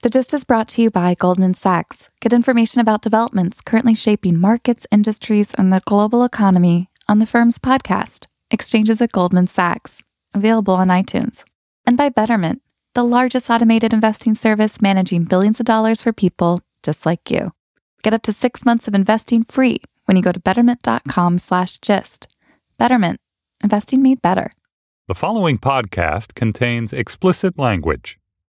The Gist is brought to you by Goldman Sachs. Get information about developments currently shaping markets, industries, and the global economy on the firm's podcast, Exchanges at Goldman Sachs, available on iTunes. And by Betterment, the largest automated investing service managing billions of dollars for people just like you. Get up to 6 months of investing free when you go to betterment.com/gist. Betterment, investing made better. The following podcast contains explicit language.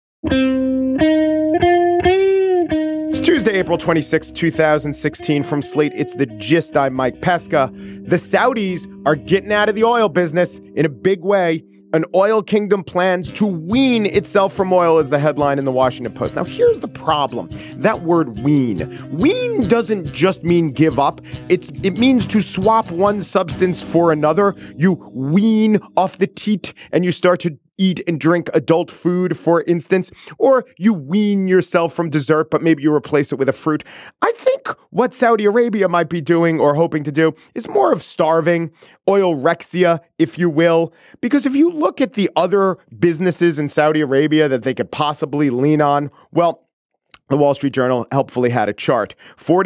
It's Tuesday, April 26, 2016. From Slate, it's The Gist. I'm Mike Pesca. The Saudis are getting out of the oil business in a big way. An oil kingdom plans to wean itself from oil is the headline in the Washington Post. Now, here's the problem. That word wean. Wean doesn't just mean give up. It means to swap one substance for another. You wean off the teat and you start to eat and drink adult food, for instance, or you wean yourself from dessert, but maybe you replace it with a fruit. I think what Saudi Arabia might be doing or hoping to do is more of starving, oilrexia, if you will, because if you look at the other businesses in Saudi Arabia that they could possibly lean on, well, the Wall Street Journal helpfully had a chart.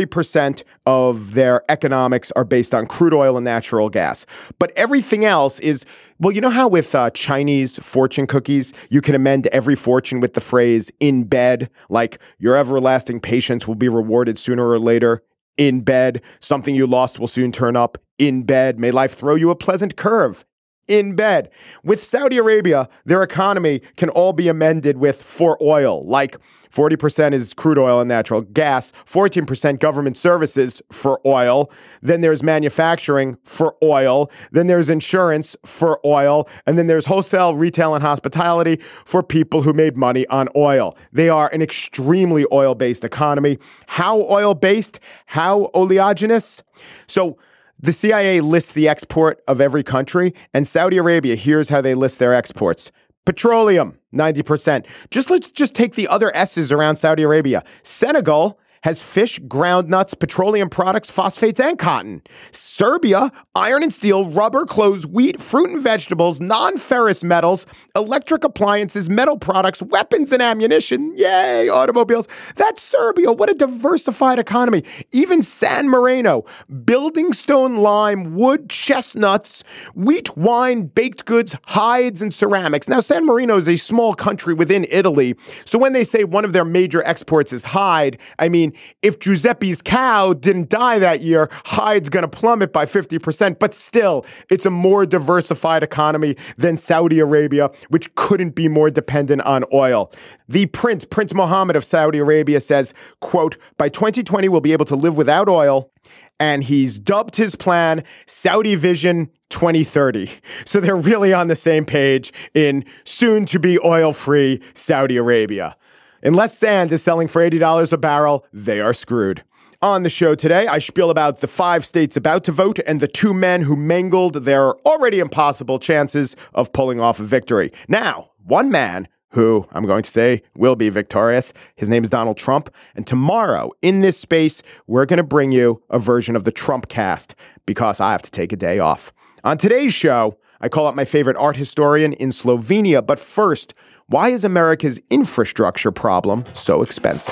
40% of their economics are based on crude oil and natural gas. But everything else is, well, you know how with Chinese fortune cookies, you can amend every fortune with the phrase in bed, like your everlasting patience will be rewarded sooner or later. In bed, something you lost will soon turn up. In bed, may life throw you a pleasant curve. In bed. With Saudi Arabia, their economy can all be amended with for oil, like 40% is crude oil and natural gas, 14% government services for oil, then there's manufacturing for oil, then there's insurance for oil, and then there's wholesale, retail, and hospitality for people who made money on oil. They are an extremely oil-based economy. How oil-based? How oleaginous? So the CIA lists the export of every country, and Saudi Arabia, here's how they list their exports. Petroleum, 90%. Let's just take the other S's around Saudi Arabia. Senegal has fish, ground nuts, petroleum products, phosphates, and cotton. Serbia, iron and steel, rubber, clothes, wheat, fruit and vegetables, non-ferrous metals, electric appliances, metal products, weapons and ammunition. Yay, automobiles. That's Serbia. What a diversified economy. Even San Marino, building stone, lime, wood, chestnuts, wheat, wine, baked goods, hides, and ceramics. Now, San Marino is a small country within Italy. So when they say one of their major exports is hide, I mean, if Giuseppe's cow didn't die that year, hide's going to plummet by 50%. But still, it's a more diversified economy than Saudi Arabia, which couldn't be more dependent on oil. The Prince Mohammed of Saudi Arabia says, quote, by 2020, we'll be able to live without oil. And he's dubbed his plan Saudi Vision 2030. So they're really on the same page in soon to be oil-free Saudi Arabia. Unless sand is selling for $80 a barrel, they are screwed. On the show today, I spiel about the 5 states about to vote and the 2 men who mangled their already impossible chances of pulling off a victory. Now, one man who I'm going to say will be victorious. His name is Donald Trump. And tomorrow in this space, we're going to bring you a version of the Trump cast because I have to take a day off. On today's show, I call up my favorite art historian in Slovenia. But first, why is America's infrastructure problem so expensive?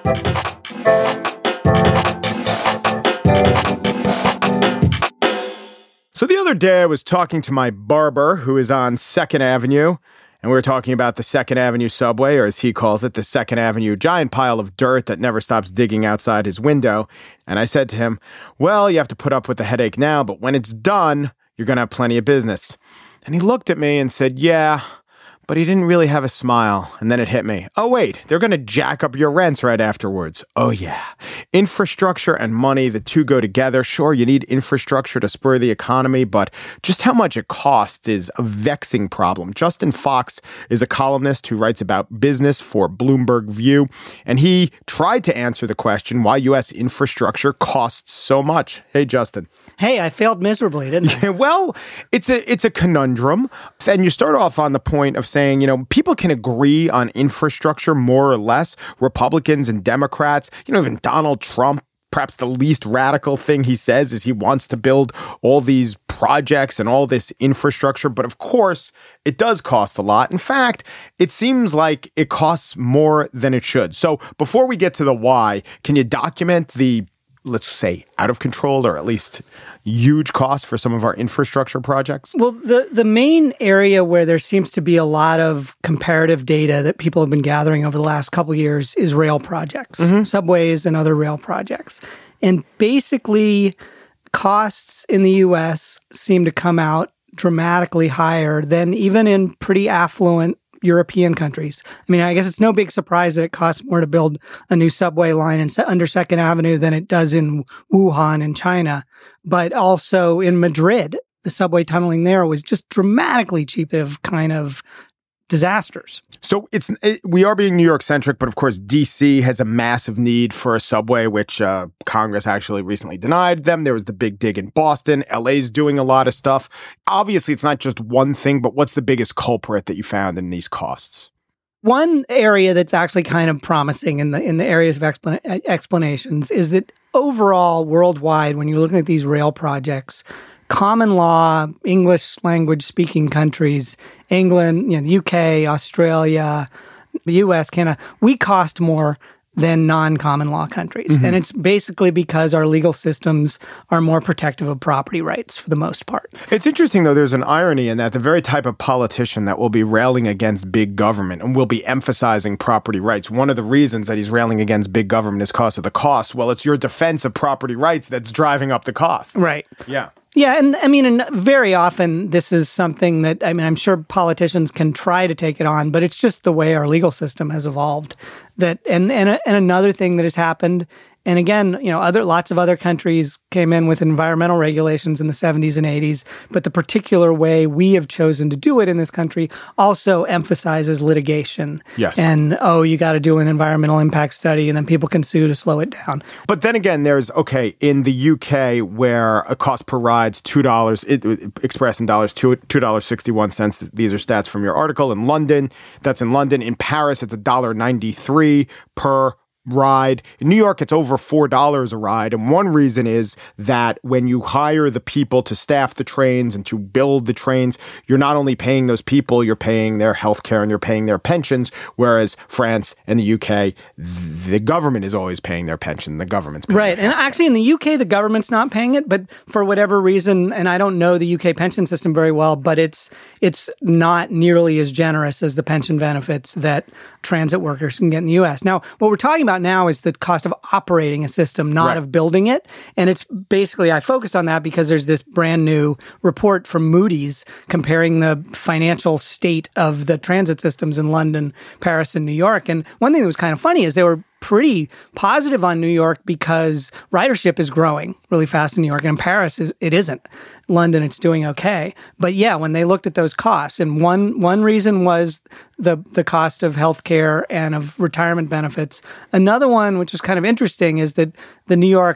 So the other day I was talking to my barber who is on 2nd Avenue, and we were talking about the 2nd Avenue subway, or as he calls it, the 2nd Avenue giant pile of dirt that never stops digging outside his window. And I said to him, well, you have to put up with the headache now, but when it's done, you're going to have plenty of business. And he looked at me and said, yeah, but he didn't really have a smile. And then it hit me. Oh, wait, they're going to jack up your rents right afterwards. Oh, yeah. Infrastructure and money, the two go together. Sure, you need infrastructure to spur the economy, but just how much it costs is a vexing problem. Justin Fox is a columnist who writes about business for Bloomberg View, and he tried to answer the question why U.S. infrastructure costs so much. Hey, Justin. Hey, I failed miserably, didn't I? Well, it's a conundrum. And you start off on the point of saying, people can agree on infrastructure more or less. Republicans and Democrats, even Donald Trump perhaps the least radical thing he says is he wants to build all these projects and all this infrastructure. But of course, it does cost a lot. In fact, it seems like it costs more than it should. So before we get to the why, can you document the, let's say, out of control or at least huge cost for some of our infrastructure projects? Well, the main area where there seems to be a lot of comparative data that people have been gathering over the last couple of years is rail projects, subways and other rail projects. And basically, costs in the U.S. seem to come out dramatically higher than even in pretty affluent European countries. I mean, I guess it's no big surprise that it costs more to build a new subway line under 2nd Avenue than it does in Wuhan in China. But also in Madrid, the subway tunneling there was just dramatically cheap of kind of disasters. So we are being New York centric, but of course, D.C. has a massive need for a subway, which Congress actually recently denied them. There was the big dig in Boston. L.A.'s doing a lot of stuff. Obviously, it's not just one thing, but what's the biggest culprit that you found in these costs? One area that's actually kind of promising in the areas of explanations is that overall, worldwide, when you're looking at these rail projects, common law, English language speaking countries, England, the UK, Australia, the US, Canada, we cost more than non-common law countries. And it's basically because our legal systems are more protective of property rights for the most part. It's interesting, though, there's an irony in that the very type of politician that will be railing against big government and will be emphasizing property rights. One of the reasons that he's railing against big government is because of the cost. Well, it's your defense of property rights that's driving up the cost. Right. Yeah. Yeah, and I mean, and very often this is something that, I mean, I'm sure politicians can try to take it on, but it's just the way our legal system has evolved. That and another thing that has happened, and again, lots of other countries came in with environmental regulations in the 70s and 80s, but the particular way we have chosen to do it in this country also emphasizes litigation. Yes. And, you got to do an environmental impact study, and then people can sue to slow it down. But then again, there's, in the UK, where a cost per ride's $2, expressed in dollars, $2.61. These are stats from your article. In London, that's in London. In Paris, it's $1.93 per ride. In New York, it's over $4 a ride. And one reason is that when you hire the people to staff the trains and to build the trains, you're not only paying those people, you're paying their healthcare and you're paying their pensions. Whereas France and the UK, the government is always paying their pension. The government's paying right. And actually in the UK, the government's not paying it, but for whatever reason, and I don't know the UK pension system very well, but it's not nearly as generous as the pension benefits that transit workers can get in the US. Now, what we're talking about now is the cost of operating a system, not of building it. And it's basically, I focused on that because there's this brand new report from Moody's comparing the financial state of the transit systems in London, Paris, and New York. And one thing that was kind of funny is they were pretty positive on New York because ridership is growing really fast in New York. And in Paris, it isn't. London, it's doing okay. But yeah, when they looked at those costs, and one reason was the cost of healthcare and of retirement benefits. Another one, which is kind of interesting, is that the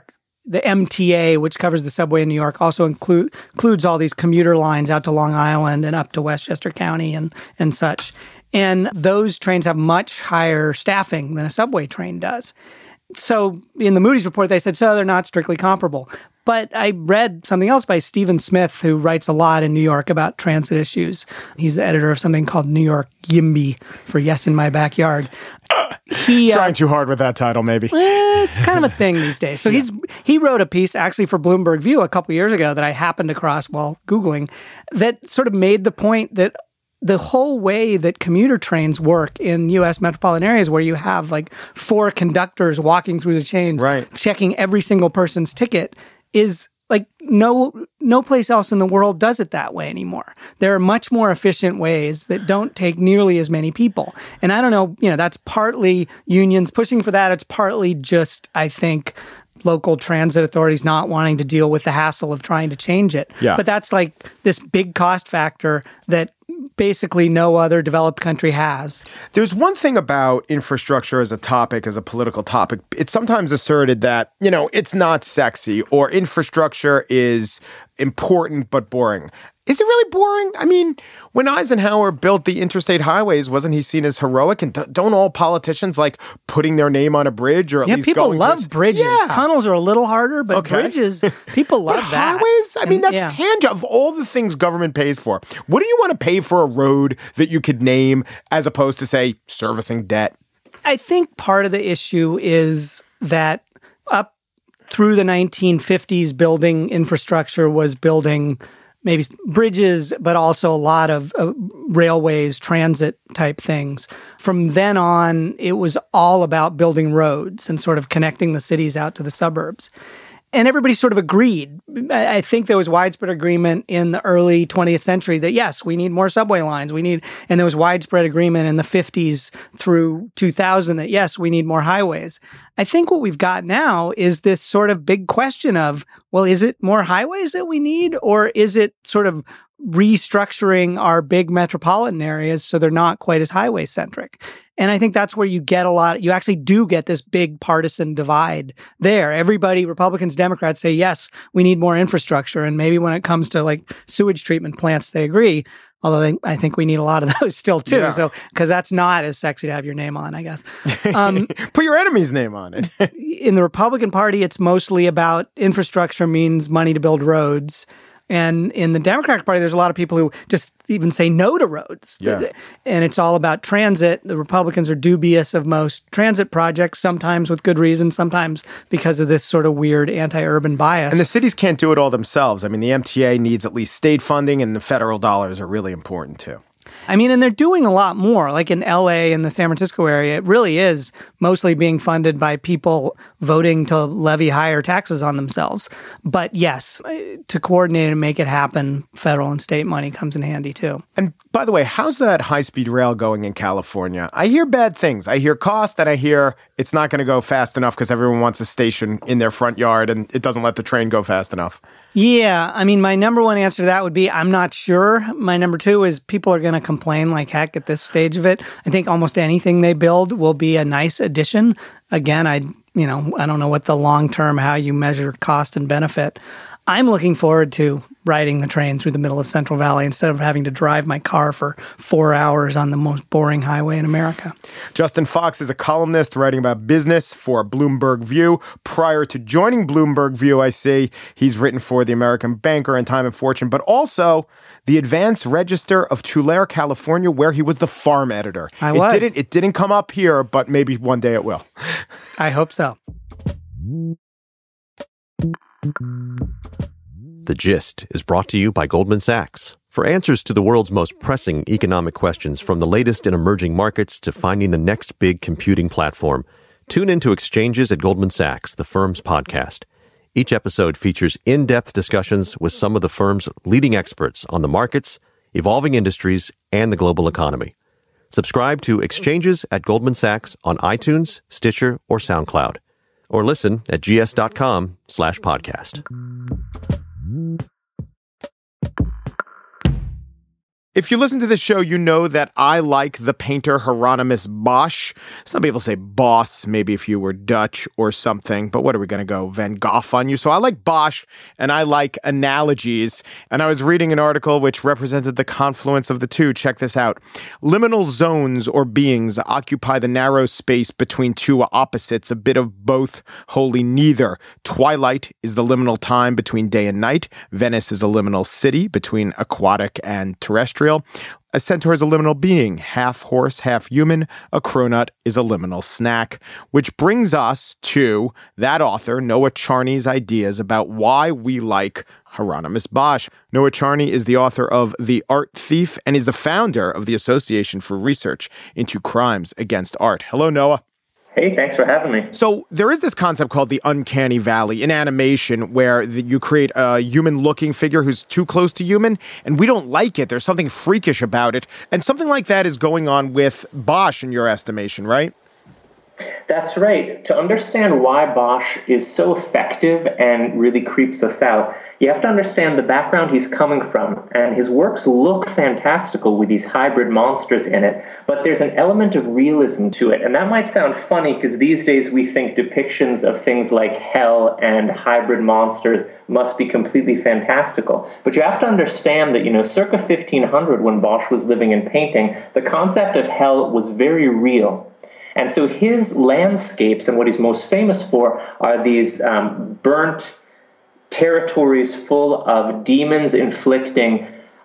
MTA, which covers the subway in New York, also includes all these commuter lines out to Long Island and up to Westchester County and such. And those trains have much higher staffing than a subway train does. So in the Moody's report, they said, they're not strictly comparable. But I read something else by Stephen Smith, who writes a lot in New York about transit issues. He's the editor of something called New York YIMBY, for Yes in My Backyard. Trying too hard with that title, maybe. It's kind of a thing these days. So he wrote a piece actually for Bloomberg View a couple years ago that I happened across while Googling that sort of made the point that the whole way that commuter trains work in U.S. metropolitan areas where you have like 4 conductors walking through the chains, checking every single person's ticket, is like no place else in the world does it that way anymore. There are much more efficient ways that don't take nearly as many people. And I don't know, that's partly unions pushing for that. It's partly just, I think, local transit authorities not wanting to deal with the hassle of trying to change it. Yeah. But that's like this big cost factor that basically no other developed country has. There's one thing about infrastructure as a topic, as a political topic. It's sometimes asserted that, it's not sexy or infrastructure is important but boring. Is it really boring? I mean, when Eisenhower built the interstate highways, wasn't he seen as heroic? And don't all politicians like putting their name on a bridge or at least people going love bridges. Yeah. Tunnels are a little harder, but bridges, people love that. Highways? I mean, that's tangible. Of all the things government pays for, what do you want to pay for a road that you could name as opposed to, say, servicing debt? I think part of the issue is that up through the 1950s, building infrastructure was building maybe bridges, but also a lot of railways, transit type things. From then on, it was all about building roads and sort of connecting the cities out to the suburbs. And everybody sort of agreed. I think there was widespread agreement in the early 20th century that, yes, we need more subway lines. And there was widespread agreement in the 50s through 2000 that, yes, we need more highways. I think what we've got now is this sort of big question of, well, is it more highways that we need, or is it sort of restructuring our big metropolitan areas so they're not quite as highway centric? And I think that's where you actually do get this big partisan divide there. Everybody, Republicans, Democrats say, yes, we need more infrastructure. And maybe when it comes to like sewage treatment plants, they agree. Although I think we need a lot of those still too. Yeah. So, because that's not as sexy to have your name on, I guess. Put your enemy's name on it. In the Republican Party, it's mostly about infrastructure means money to build roads. And in the Democratic Party, there's a lot of people who just even say no to roads. Yeah. And it's all about transit. The Republicans are dubious of most transit projects, sometimes with good reason, sometimes because of this sort of weird anti-urban bias. And the cities can't do it all themselves. I mean, the MTA needs at least state funding, and the federal dollars are really important too. I mean, and they're doing a lot more. Like in LA and the San Francisco area, it really is mostly being funded by people voting to levy higher taxes on themselves. But yes, to coordinate and make it happen, federal and state money comes in handy too. And by the way, how's that high-speed rail going in California? I hear bad things. I hear cost, and I hear it's not going to go fast enough because everyone wants a station in their front yard and it doesn't let the train go fast enough. Yeah. I mean, my number one answer to that would be, I'm not sure. My number two is people are going to complain like heck at this stage of it. I think almost anything they build will be a nice addition. Again, I don't know what the long-term, how you measure cost and benefit. I'm looking forward to riding the train through the middle of Central Valley instead of having to drive my car for 4 hours on the most boring highway in America. Justin Fox is a columnist writing about business for Bloomberg View. Prior to joining Bloomberg View, I see he's written for The American Banker and Time and Fortune, but also the Advance Register of Tulare, California, where he was the farm editor. It didn't come up here, but maybe one day it will. I hope so. The Gist is brought to you by Goldman Sachs. For answers to the world's most pressing economic questions, from the latest in emerging markets to finding the next big computing platform, tune into Exchanges at Goldman Sachs, the firm's podcast. Each episode features in-depth discussions with some of the firm's leading experts on the markets, evolving industries, and the global economy. Subscribe to Exchanges at Goldman Sachs on iTunes, Stitcher, or SoundCloud. Or listen at gs.com/podcast. If you listen to this show, you know that I like the painter Hieronymus Bosch. Some people say Boss, maybe if you were Dutch or something, but what are we going to go Van Gogh on you? So I like Bosch and I like analogies. And I was reading an article which represented the confluence of the two. Check this out. Liminal zones or beings occupy the narrow space between two opposites, a bit of both, wholly neither. Twilight is the liminal time between day and night. Venice is a liminal city between aquatic and terrestrial. A centaur is a liminal being, half horse, half human. A cronut is a liminal snack, which brings us to that author, Noah Charney's ideas about why we like Hieronymus Bosch. Noah Charney is the author of The Art Thief and is the founder of the Association for Research into Crimes Against Art. Hello, Noah. Hey, thanks for having me. So there is this concept called the uncanny valley in animation where you create a human-looking figure who's too close to human, and we don't like it. There's something freakish about it. And something like that is going on with Bosch in your estimation, right? That's right. To understand why Bosch is so effective and really creeps us out, you have to understand the background he's coming from. And his works look fantastical with these hybrid monsters in it, but there's an element of realism to it. And that might sound funny because these days we think depictions of things like hell and hybrid monsters must be completely fantastical. But you have to understand that, circa 1500, when Bosch was living and painting, the concept of hell was very real. And so his landscapes, and what he's most famous for, are these burnt territories full of demons inflicting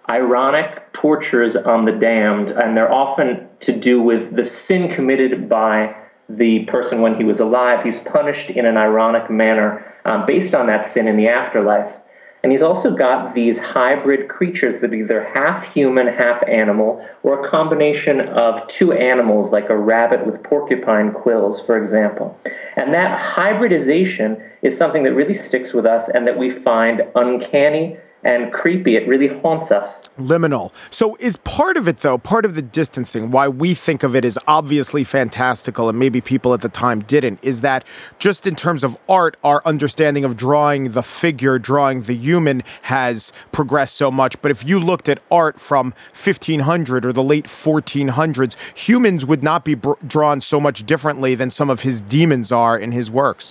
ironic tortures on the damned. And they're often to do with the sin committed by the person when he was alive. He's punished in an ironic manner based on that sin in the afterlife. And he's also got these hybrid creatures that are either half human, half animal, or a combination of two animals, like a rabbit with porcupine quills, for example. And that hybridization is something that really sticks with us and that we find uncanny and creepy. It really haunts us. Liminal. So is part of it, though, part of the distancing, why we think of it as obviously fantastical and maybe people at the time didn't, is that just in terms of art, our understanding of drawing the figure, drawing the human has progressed so much. But if you looked at art from 1500 or the late 1400s, humans would not be drawn so much differently than some of his demons are in his works.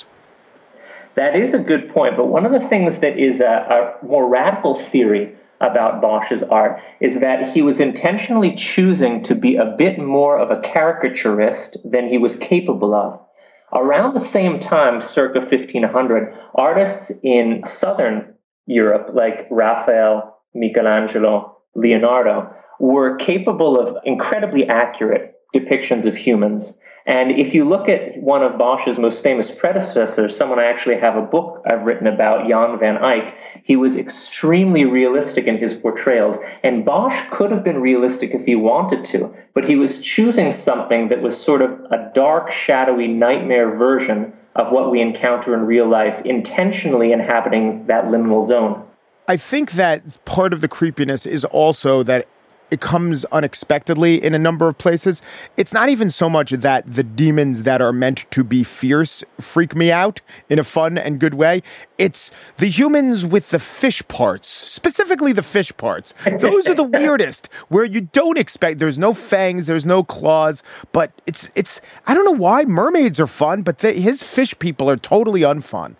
That is a good point, but one of the things that is a more radical theory about Bosch's art is that he was intentionally choosing to be a bit more of a caricaturist than he was capable of. Around the same time, circa 1500, artists in southern Europe, like Raphael, Michelangelo, Leonardo, were capable of incredibly accurate depictions of humans. And if you look at one of Bosch's most famous predecessors, someone I actually have a book I've written about, Jan van Eyck, he was extremely realistic in his portrayals. And Bosch could have been realistic if he wanted to, but he was choosing something that was sort of a dark, shadowy nightmare version of what we encounter in real life, intentionally inhabiting that liminal zone. I think that part of the creepiness is also that it comes unexpectedly in a number of places. It's not even so much that the demons that are meant to be fierce freak me out in a fun and good way. It's the humans with the fish parts, specifically the fish parts. Those are the weirdest, where you don't expect, there's no fangs, there's no claws, but it's I don't know why mermaids are fun, but his fish people are totally unfun.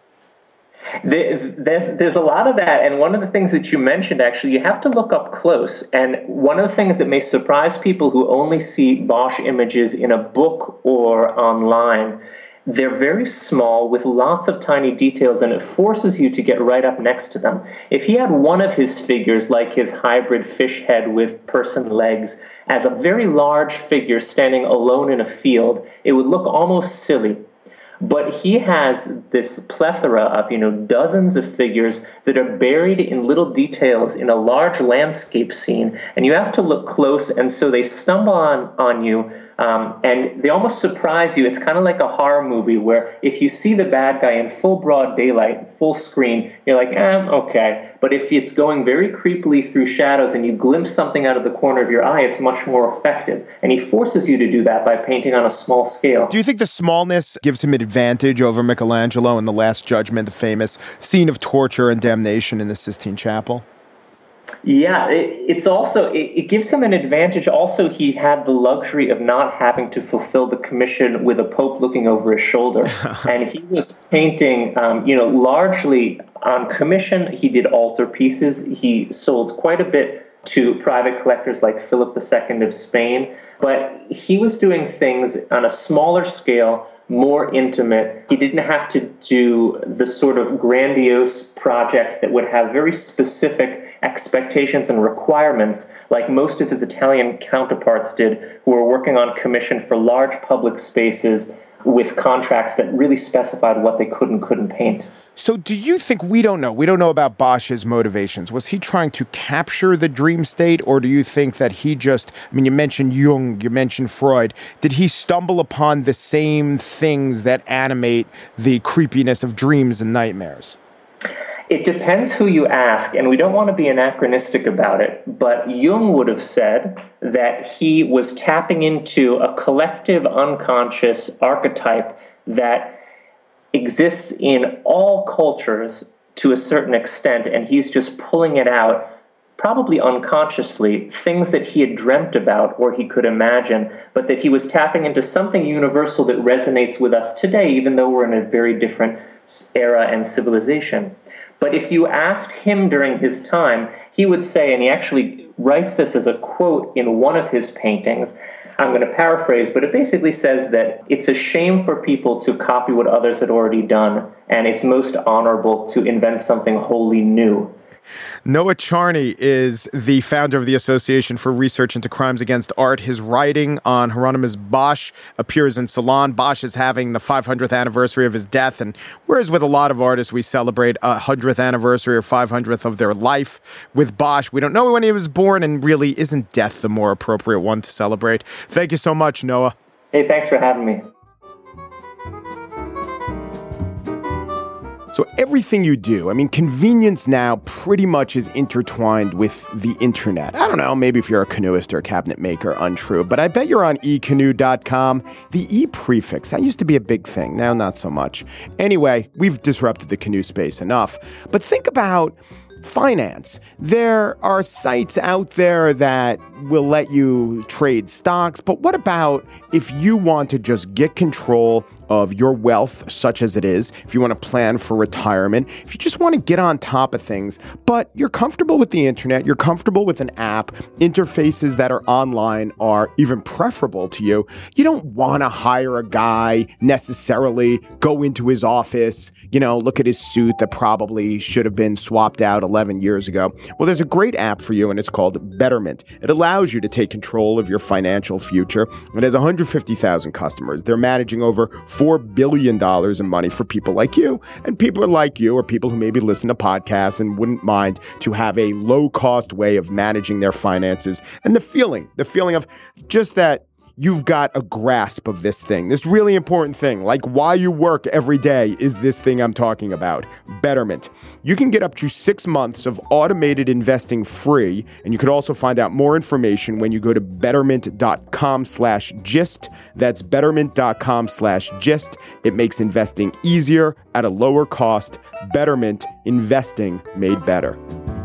There's a lot of that, and one of the things that you mentioned, actually, you have to look up close. And one of the things that may surprise people who only see Bosch images in a book or online, they're very small with lots of tiny details, and it forces you to get right up next to them. If he had one of his figures, like his hybrid fish head with person legs, as a very large figure standing alone in a field, it would look almost silly. But he has this plethora of, dozens of figures that are buried in little details in a large landscape scene, and you have to look close, and so they stumble on you, and they almost surprise you. It's kind of like a horror movie where if you see the bad guy in full broad daylight, full screen, you're like, okay. But if it's going very creepily through shadows and you glimpse something out of the corner of your eye, it's much more effective. And he forces you to do that by painting on a small scale. Do you think the smallness gives him an advantage over Michelangelo in The Last Judgment, the famous scene of torture and damnation in the Sistine Chapel? Yeah, it gives him an advantage. Also, he had the luxury of not having to fulfill the commission with a pope looking over his shoulder. And he was painting, largely on commission. He did altarpieces. He sold quite a bit to private collectors like Philip II of Spain. But he was doing things on a smaller scale, more intimate. He didn't have to do the sort of grandiose project that would have very specific expectations and requirements like most of his Italian counterparts did, who were working on commission for large public spaces with contracts that really specified what they could and couldn't paint. So do you think, we don't know about Bosch's motivations. Was he trying to capture the dream state, or do you think that he just, you mentioned Jung, you mentioned Freud, did he stumble upon the same things that animate the creepiness of dreams and nightmares? It depends who you ask, and we don't want to be anachronistic about it, but Jung would have said that he was tapping into a collective unconscious archetype that exists in all cultures to a certain extent, and he's just pulling it out, probably unconsciously, things that he had dreamt about or he could imagine, but that he was tapping into something universal that resonates with us today, even though we're in a very different era and civilization. But if you asked him during his time, he would say, and he actually writes this as a quote in one of his paintings, I'm going to paraphrase, but it basically says that it's a shame for people to copy what others had already done, and it's most honorable to invent something wholly new. Noah Charney is the founder of the Association for Research into Crimes Against Art. His writing on Hieronymus Bosch appears in Salon. Bosch is having the 500th anniversary of his death, and whereas with a lot of artists, we celebrate a 100th anniversary or 500th of their life, with Bosch, we don't know when he was born, and really, isn't death the more appropriate one to celebrate? Thank you so much, Noah. Hey, thanks for having me. So everything you do, I mean, convenience now pretty much is intertwined with the internet. I don't know, maybe if you're a canoeist or a cabinet maker, untrue, but I bet you're on ecanoe.com. The E prefix, that used to be a big thing. Now, not so much. Anyway, we've disrupted the canoe space enough. But think about finance. There are sites out there that will let you trade stocks, but what about if you want to just get control of your wealth, such as it is, if you want to plan for retirement, if you just want to get on top of things, but you're comfortable with the internet, you're comfortable with an app, interfaces that are online are even preferable to you. You don't want to hire a guy necessarily, go into his office, look at his suit that probably should have been swapped out 11 years ago. Well, there's a great app for you, and it's called Betterment. It allows you to take control of your financial future. It has 150,000 customers. They're managing over $4 billion in money for people like you, and people like you, or people who maybe listen to podcasts and wouldn't mind to have a low-cost way of managing their finances, and the feeling of just that you've got a grasp of this thing, this really important thing, like why you work every day is this thing I'm talking about, Betterment. You can get up to 6 months of automated investing free, and you could also find out more information when you go to betterment.com/gist. That's betterment.com/gist. It makes investing easier at a lower cost. Betterment, investing made better.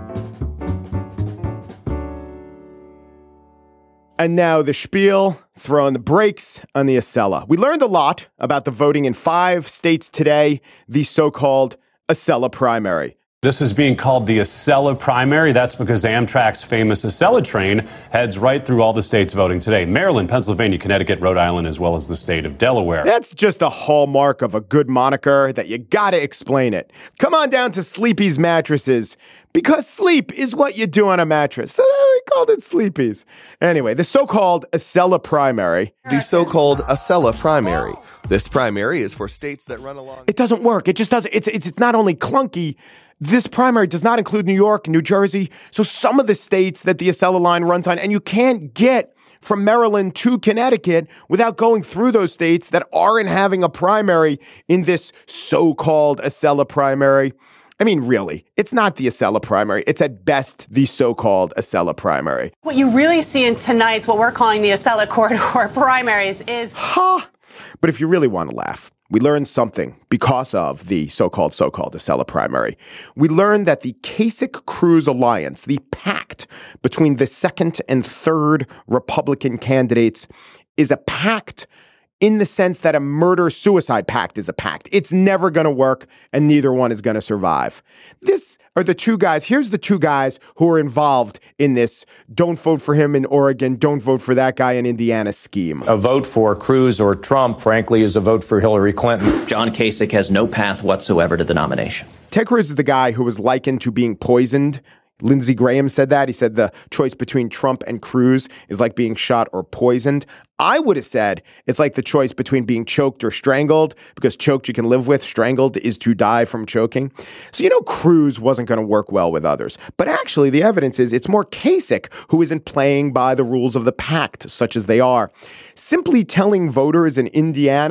And now the spiel, throwing the brakes on the Acela. We learned a lot about the voting in 5 states today, the so-called Acela primary. This is being called the Acela primary. That's because Amtrak's famous Acela train heads right through all the states voting today. Maryland, Pennsylvania, Connecticut, Rhode Island, as well as the state of Delaware. That's just a hallmark of a good moniker that you gotta explain it. Come on down to Sleepy's Mattresses, because sleep is what you do on a mattress. So we called it Sleepy's. Anyway, the so-called Acela primary. The so-called Acela primary. This primary is for states that run along. It doesn't work. It just doesn't. It's not only clunky. This primary does not include New York, New Jersey. So some of the states that the Acela line runs on, and you can't get from Maryland to Connecticut without going through those states that aren't having a primary in this so-called Acela primary. I mean, really, it's not the Acela primary. It's at best the so-called Acela primary. What you really see in tonight's, what we're calling the Acela corridor primaries is... But if you really want to laugh, we learned something because of the so-called Acela primary. We learned that the Kasich-Cruz alliance, the pact between the second and third Republican candidates, is a pact in the sense that a murder-suicide pact is a pact. It's never going to work, and neither one is going to survive. This are the two guys. Here's the two guys who are involved in this don't vote for him in Oregon, don't vote for that guy in Indiana scheme. A vote for Cruz or Trump, frankly, is a vote for Hillary Clinton. John Kasich has no path whatsoever to the nomination. Ted Cruz is the guy who was likened to being poisoned. Lindsey Graham said that. He said the choice between Trump and Cruz is like being shot or poisoned. I would have said it's like the choice between being choked or strangled, because choked you can live with, strangled is to die from choking. So, Cruz wasn't going to work well with others. But actually, the evidence is it's more Kasich who isn't playing by the rules of the pact, such as they are. Simply telling voters in Indiana,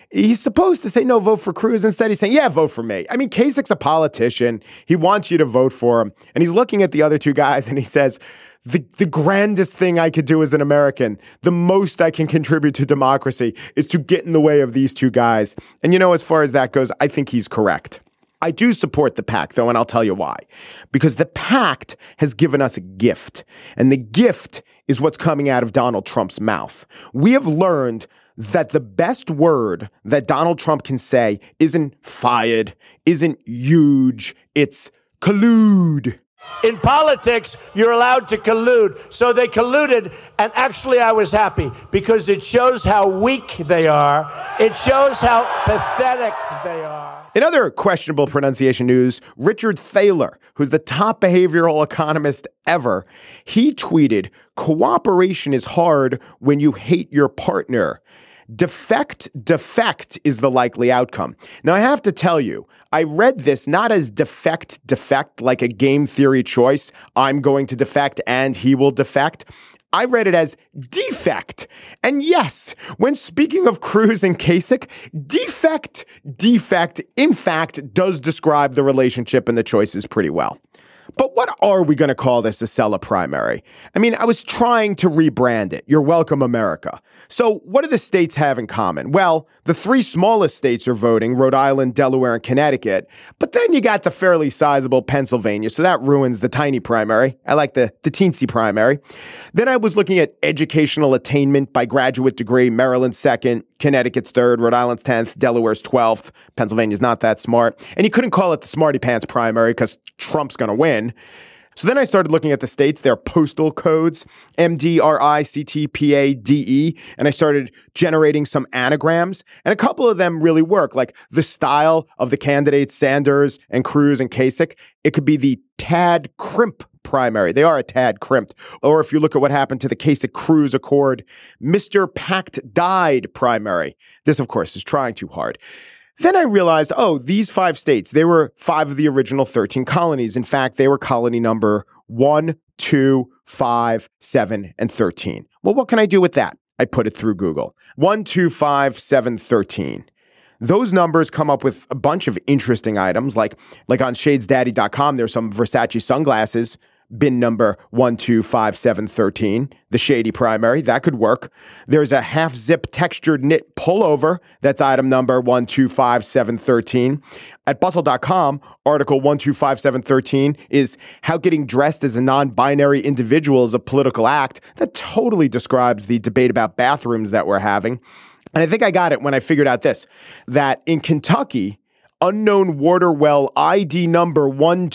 he's supposed to say, no, vote for Cruz. Instead, he's saying, yeah, vote for me. I mean, Kasich's a politician. He wants you to vote for him. And he's looking at the other two guys and he says, the grandest thing I could do as an American, the most I can contribute to democracy is to get in the way of these two guys. And, you know, as far as that goes, I think he's correct. I do support the pact, though, and I'll tell you why. Because the pact has given us a gift, and the gift is what's coming out of Donald Trump's mouth. We have learned that the best word that Donald Trump can say isn't fired, isn't huge, it's collude. In politics, you're allowed to collude. So they colluded, and actually I was happy because it shows how weak they are. It shows how pathetic they are. In other questionable pronunciation news, Richard Thaler, who's the top behavioral economist ever, he tweeted, "Cooperation is hard when you hate your partner. Defect is the likely outcome." Now, I have to tell you, I read this not as defect like a game theory choice. I'm going to defect and he will defect. I read it as defect. And yes, when speaking of Cruz and Kasich, defect, in fact, does describe the relationship and the choices pretty well. But what are we going to call this, Acela primary? I mean, I was trying to rebrand it. You're welcome, America. So what do the states have in common? Well, the three smallest states are voting, Rhode Island, Delaware, and Connecticut. But then you got the fairly sizable Pennsylvania. So that ruins the tiny primary. I like the teensy primary. Then I was looking at educational attainment by graduate degree, Maryland's second, Connecticut's third, Rhode Island's 10th, Delaware's 12th. Pennsylvania's not that smart. And you couldn't call it the smarty pants primary because Trump's going to win. So then I started looking at the states, their postal codes, MDRICTPADE, and I started generating some anagrams. And a couple of them really work, like the style of the candidates, Sanders and Cruz and Kasich. It could be the Tad Crimp primary. They are a tad crimped. Or if you look at what happened to the Kasich-Cruz Accord, Mr. Pact died primary. This, of course, is trying too hard. Then I realized, these 5 states, they were 5 of the original 13 colonies. In fact, they were colony number 1, 2, 5, 7, and 13. Well, what can I do with that? I put it through Google. 1, 2, 5, 7, 13. Those numbers come up with a bunch of interesting items, like on shadesdaddy.com, there's some Versace sunglasses, bin number 125713, the shady primary. That could work. There's a half zip textured knit pullover. That's item number 125713. At bustle.com, article 125713 is how getting dressed as a non-binary individual is a political act. That totally describes the debate about bathrooms that we're having. And I think I got it when I figured out this, that in Kentucky, unknown water well ID number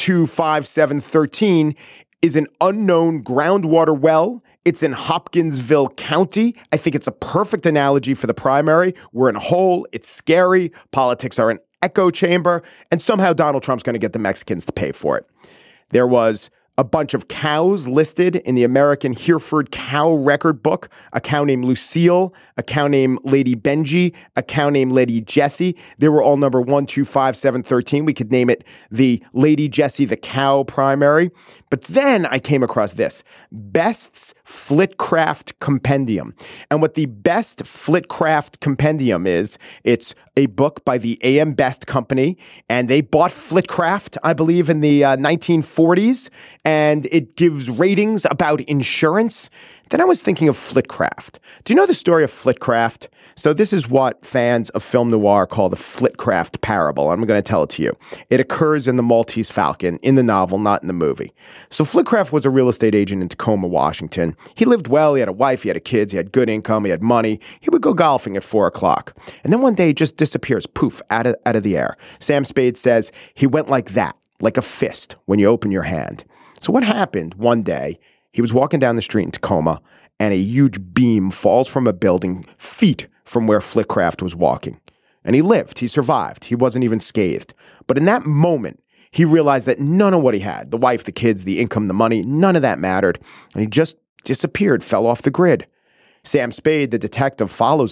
125713 is an unknown groundwater well. It's in Hopkinsville County. I think it's a perfect analogy for the primary. We're in a hole. It's scary. Politics are an echo chamber. And somehow Donald Trump's going to get the Mexicans to pay for it. There was a bunch of cows listed in the American Hereford Cow Record Book, a cow named Lucille, a cow named Lady Benji, a cow named Lady Jessie. They were all number 125713. We could name it the Lady Jessie the Cow primary. But then I came across this, Best's Flitcraft Compendium. And what the Best Flitcraft Compendium is, it's a book by the A.M. Best Company, and they bought Flitcraft, I believe, in the 1940s, and it gives ratings about insurance. Then I was thinking of Flitcraft. Do you know the story of Flitcraft? So this is what fans of film noir call the Flitcraft parable. I'm going to tell it to you. It occurs in The Maltese Falcon, in the novel, not in the movie. So Flitcraft was a real estate agent in Tacoma, Washington. He lived well. He had a wife. He had kids. He had good income. He had money. He would go golfing at 4 o'clock. And then one day he just disappears, poof, out of the air. Sam Spade says he went like that, like a fist when you open your hand. So what happened one day? He was walking down the street in Tacoma, and a huge beam falls from a building feet from where Flitcraft was walking. And he lived. He survived. He wasn't even scathed. But in that moment, he realized that none of what he had, the wife, the kids, the income, the money, none of that mattered. And he just disappeared, fell off the grid. Sam Spade, the detective, follows him,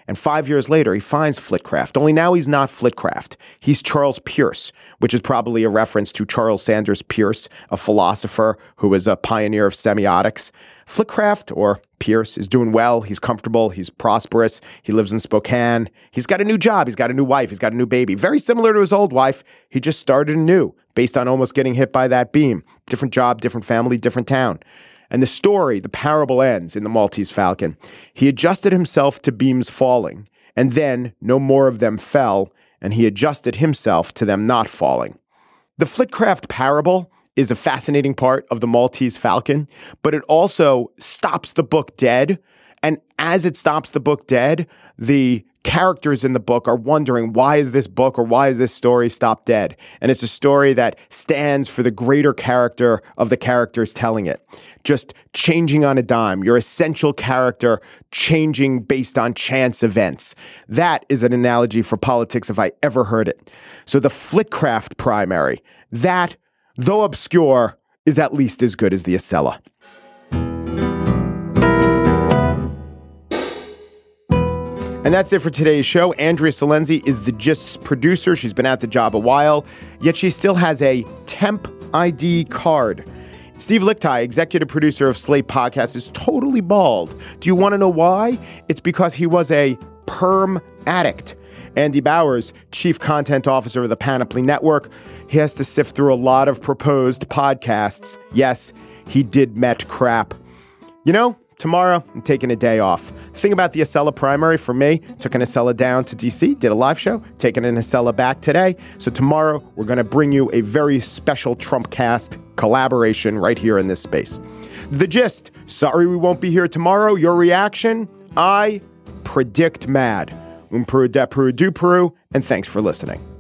And 5 years later, he finds Flitcraft. Only now he's not Flitcraft. He's Charles Pierce, which is probably a reference to Charles Sanders Peirce, a philosopher who was a pioneer of semiotics. Flitcraft, or Pierce, is doing well. He's comfortable. He's prosperous. He lives in Spokane. He's got a new job. He's got a new wife. He's got a new baby. Very similar to his old wife. He just started anew based on almost getting hit by that beam. Different job, different family, different town. And the story, the parable ends in The Maltese Falcon. He adjusted himself to beams falling, and then no more of them fell, and he adjusted himself to them not falling. The Flitcraft parable is a fascinating part of The Maltese Falcon, but it also stops the book dead. And as it stops the book dead, the characters in the book are wondering, why is this book or why is this story stopped dead? And it's a story that stands for the greater character of the characters telling it. Just changing on a dime, your essential character changing based on chance events. That is an analogy for politics if I ever heard it. So the Flitcraft primary, that, though obscure, is at least as good as the Acela. And that's it for today's show. Andrea Silenzi is the Gist's producer. She's been at the job a while, yet she still has a temp ID card. Steve Lickteig, executive producer of Slate Podcast, is totally bald. Do you want to know why? It's because he was a perm addict. Andy Bowers, chief content officer of the Panoply Network, he has to sift through a lot of proposed podcasts. Yes, he did Met crap. You know, tomorrow, I'm taking a day off. Thing about the Acela primary for me, took an Acela down to D.C., did a live show, taking an Acela back today. So tomorrow, we're going to bring you a very special Trumpcast collaboration right here in this space. The Gist. Sorry we won't be here tomorrow. Your reaction? I predict mad. Peru de Peru du Peru, and thanks for listening.